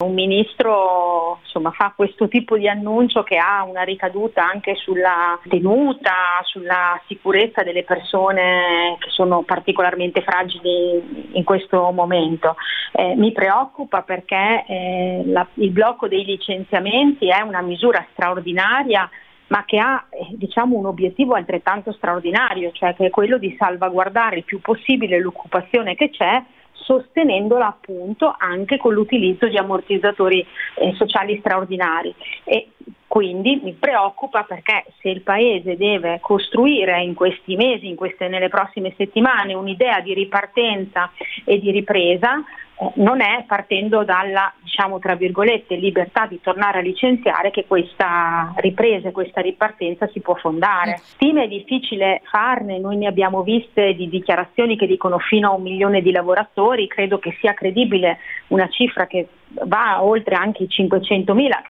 un ministro fa questo tipo di annuncio che ha una ricaduta anche sulla tenuta, sulla sicurezza delle persone che sono particolarmente fragili in questo momento. Mi preoccupa perché il blocco dei licenziamenti è una misura straordinaria, ma che ha un obiettivo altrettanto straordinario, cioè che è quello di salvaguardare il più possibile l'occupazione che c'è, sostenendola appunto anche con l'utilizzo di ammortizzatori sociali straordinari. E quindi mi preoccupa perché se il Paese deve costruire in questi mesi, nelle prossime settimane, un'idea di ripartenza e di ripresa, non è partendo dalla, tra virgolette, libertà di tornare a licenziare che questa ripresa e questa ripartenza si può fondare. Stime è difficile farne, noi ne abbiamo viste di dichiarazioni che dicono fino a 1 milione di lavoratori, credo che sia credibile una cifra che va oltre anche i 500.000,